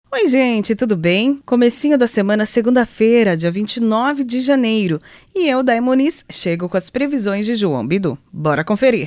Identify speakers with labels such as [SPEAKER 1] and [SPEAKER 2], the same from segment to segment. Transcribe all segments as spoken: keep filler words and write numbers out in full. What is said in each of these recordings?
[SPEAKER 1] Oi, gente, tudo bem? Comecinho da semana, segunda-feira, dia vinte e nove de janeiro. E eu, Day Muniz, chego com as previsões de João Bidu. Bora conferir.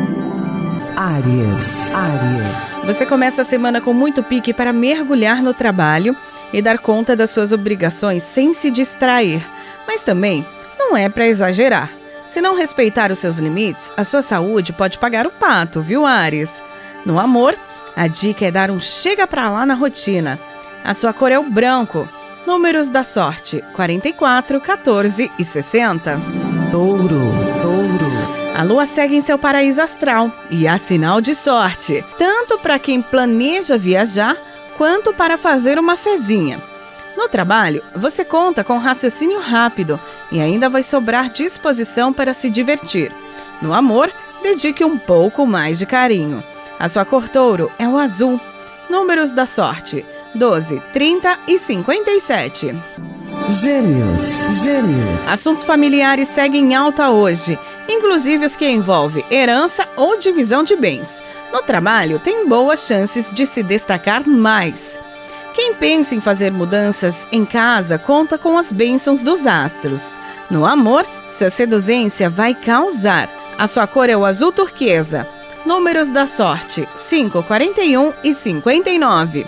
[SPEAKER 2] Áries, Áries.
[SPEAKER 1] Você começa a semana com muito pique para mergulhar no trabalho e dar conta das suas obrigações sem se distrair. Mas também não é para exagerar. Se não respeitar os seus limites, a sua saúde pode pagar o pato, viu, Áries? No amor, a dica é dar um chega pra lá na rotina. A sua cor é o branco. Números da sorte: quarenta e quatro, quatorze e sessenta.
[SPEAKER 2] Touro, Touro.
[SPEAKER 1] A lua segue em seu paraíso astral e há sinal de sorte, tanto para quem planeja viajar, quanto para fazer uma fezinha. No trabalho, você conta com raciocínio rápido e ainda vai sobrar disposição para se divertir. No amor, dedique um pouco mais de carinho. A sua cor touro é o azul. Números da sorte: doze, trinta e cinquenta e sete.
[SPEAKER 2] Gêmeos, Gêmeos.
[SPEAKER 1] Assuntos familiares seguem em alta hoje, inclusive os que envolvem herança ou divisão de bens. No trabalho, tem boas chances de se destacar mais. Quem pensa em fazer mudanças em casa conta com as bênçãos dos astros. No amor, sua seduzência vai causar. A sua cor é o azul turquesa. Números da sorte: cinco, quarenta e um e cinquenta e nove.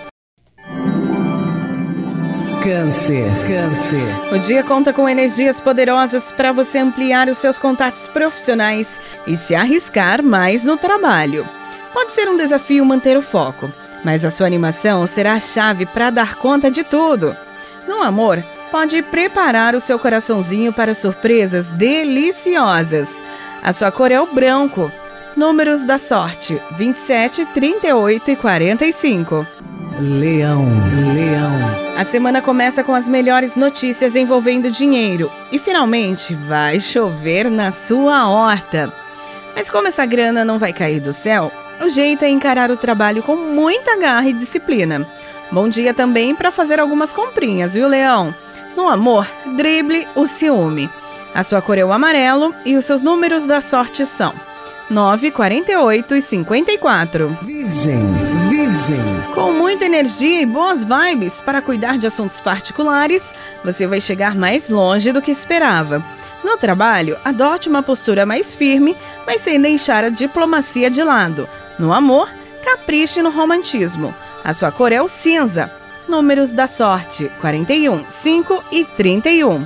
[SPEAKER 2] Câncer, Câncer.
[SPEAKER 1] O dia conta com energias poderosas para você ampliar os seus contatos profissionais e se arriscar mais no trabalho. Pode ser um desafio manter o foco, mas a sua animação será a chave para dar conta de tudo. No amor, pode preparar o seu coraçãozinho para surpresas deliciosas. A sua cor é o branco. Números da sorte: vinte e sete, trinta e oito e quarenta e cinco.
[SPEAKER 2] Leão, Leão.
[SPEAKER 1] A semana começa com as melhores notícias envolvendo dinheiro e finalmente vai chover na sua horta. Mas como essa grana não vai cair do céu, o jeito é encarar o trabalho com muita garra e disciplina. Bom dia também para fazer algumas comprinhas, viu, Leão? No amor, drible o ciúme. A sua cor é o amarelo e os seus números da sorte são nove, quarenta e oito e cinquenta e quatro.
[SPEAKER 2] Virgem, Virgem.
[SPEAKER 1] Com muita energia e boas vibes para cuidar de assuntos particulares, você vai chegar mais longe do que esperava. No trabalho, adote uma postura mais firme, mas sem deixar a diplomacia de lado. No amor, capriche no romantismo. A sua cor é o cinza. Números da sorte: quarenta e um, cinco e trinta e um.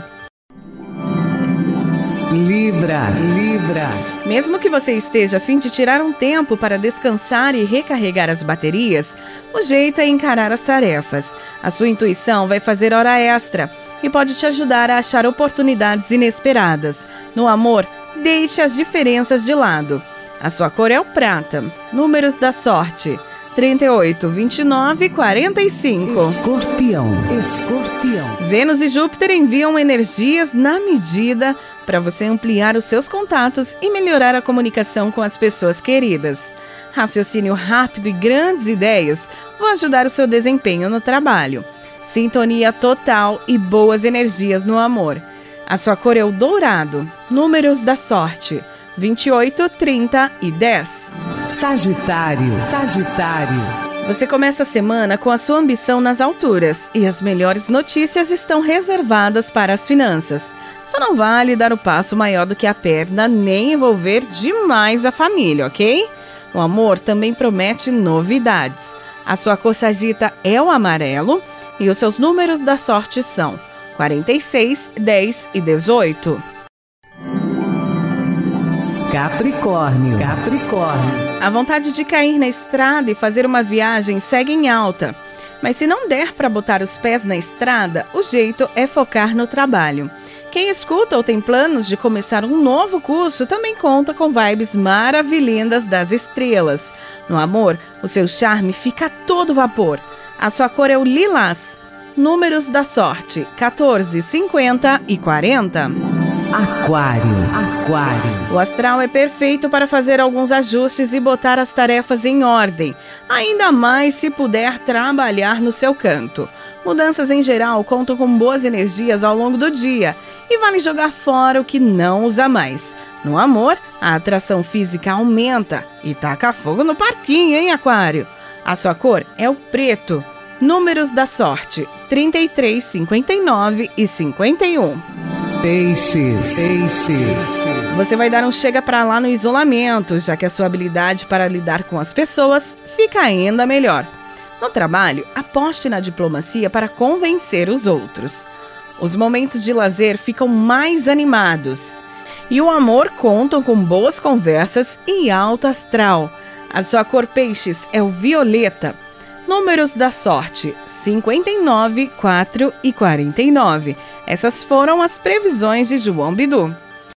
[SPEAKER 2] Libra, Libra.
[SPEAKER 1] Mesmo que você esteja a fim de tirar um tempo para descansar e recarregar as baterias, o jeito é encarar as tarefas. A sua intuição vai fazer hora extra e pode te ajudar a achar oportunidades inesperadas. No amor, deixe as diferenças de lado. A sua cor é o prata. Números da sorte: trinta e oito, vinte e nove e quarenta e cinco.
[SPEAKER 2] Escorpião, Escorpião.
[SPEAKER 1] Vênus e Júpiter enviam energias na medida para você ampliar os seus contatos e melhorar a comunicação com as pessoas queridas. Raciocínio rápido e grandes ideias vão ajudar o seu desempenho no trabalho. Sintonia total e boas energias no amor. A sua cor é o dourado. Números da sorte: vinte e oito, trinta e dez.
[SPEAKER 2] Sagitário, Sagitário.
[SPEAKER 1] Você começa a semana com a sua ambição nas alturas e as melhores notícias estão reservadas para as finanças. Só não vale dar o passo maior do que a perna nem envolver demais a família, ok? O amor também promete novidades. A sua cor sagita é o amarelo e os seus números da sorte são quarenta e seis, dez e dezoito.
[SPEAKER 2] Capricórnio, Capricórnio.
[SPEAKER 1] A vontade de cair na estrada e fazer uma viagem segue em alta. Mas se não der para botar os pés na estrada, o jeito é focar no trabalho. Quem escuta ou tem planos de começar um novo curso também conta com vibes maravilhindas das estrelas. No amor, o seu charme fica a todo vapor. A sua cor é o lilás. Números da sorte: quatorze, cinquenta e quarenta.
[SPEAKER 2] Aquário, Aquário.
[SPEAKER 1] O astral é perfeito para fazer alguns ajustes e botar as tarefas em ordem, ainda mais se puder trabalhar no seu canto. Mudanças em geral contam com boas energias ao longo do dia e vale jogar fora o que não usa mais. No amor, a atração física aumenta e taca fogo no parquinho, hein, Aquário? A sua cor é o preto. Números da sorte: trinta e três, cinquenta e nove e cinquenta e um.
[SPEAKER 2] Peixes, peixes.
[SPEAKER 1] Você vai dar um chega pra lá no isolamento, já que a sua habilidade para lidar com as pessoas fica ainda melhor. No trabalho, aposte na diplomacia para convencer os outros. Os momentos de lazer ficam mais animados. E o amor contam com boas conversas e alto astral. A sua cor peixes é o violeta. Números da sorte: cinquenta e nove, quatro e quarenta e nove. Essas foram as previsões de João Bidu.